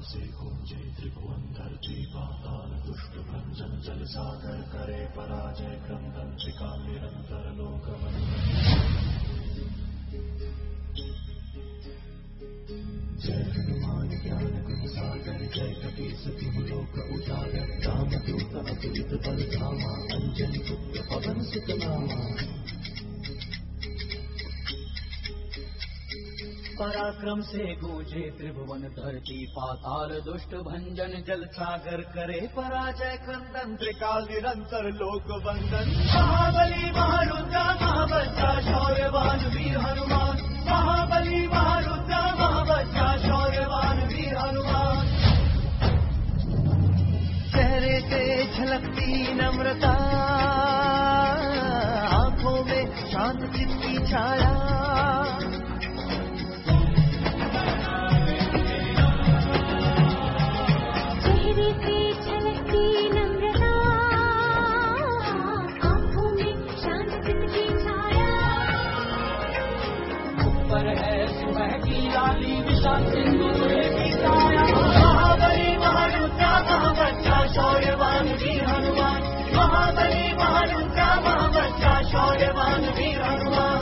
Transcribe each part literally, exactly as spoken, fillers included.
से गूंजे त्रिभुवन धरती पाताल दुष्ट भंजन जल सागर करे पराजय क्रंदन त्रिका निरंतर लोक जय हनुमान ज्ञान गुण सागर जय कपीस तिहु लोक उजागर रामदूत अतुलित बल धामा अंजनी पुत्र पवन सुत नामा पराक्रम से गूंजे त्रिभुवन धरती पाताल दुष्ट भंजन जल सागर करे पराजय क्रंदन त्रिकाल निरंतर लोक वंदन महाबली महारुद्र महाबचा शौर्यवान वीर हनुमान महाबली महारुद्र महाबचा शौर्यवान वीर हनुमान चेहरे से झलकती नम्रता आंखों में शांत चित्त की छाया महाबली महारुद्र महाबचा शौर्यवान वीर हनुमान महाबली महारुद्र महाबचा शौर्यवान वीर हनुमान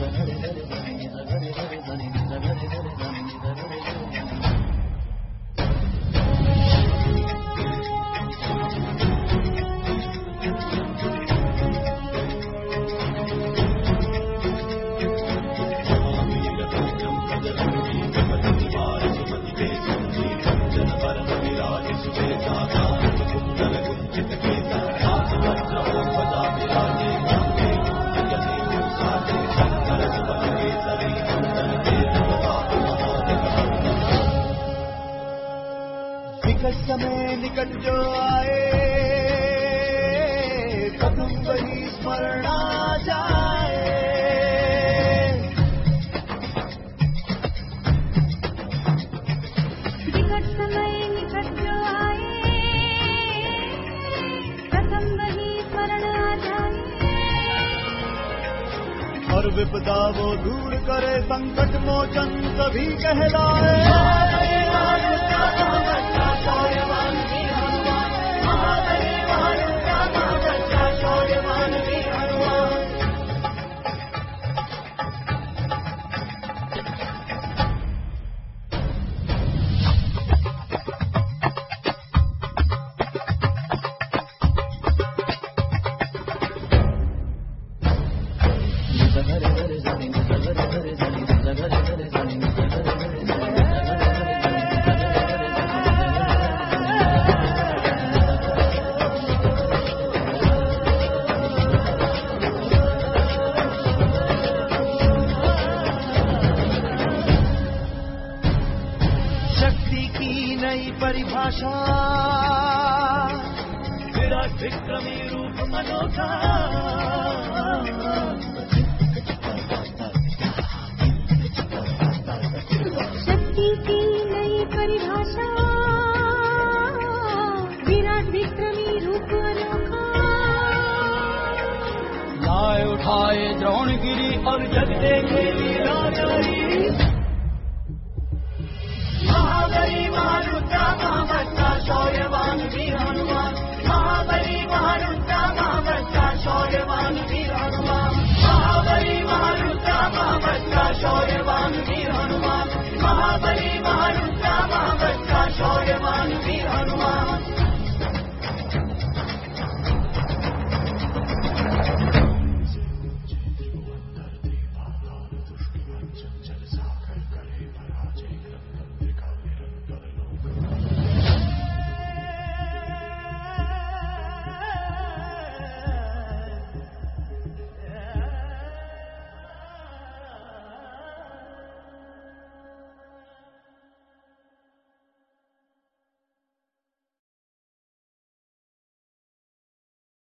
समय निकट जो आए प्रथम वही स्मरण आ जाए निकट समय निकट जो आए प्रथम वही स्मरण आ जाए और विपदा वो दूर करे संकट मोचन सभी कहलाए शौर्यवान वीर हनुमान महाबली महारुद्र महाबचा शौर्यवान वीर हनुमान परिभाषा विराट विक्रमी रूप अनोखा शक्ति की नई परिभाषा विराट विक्रमी रूप अनोखा लाए उठाए द्रोणगिरी और जग देखे लीला नारी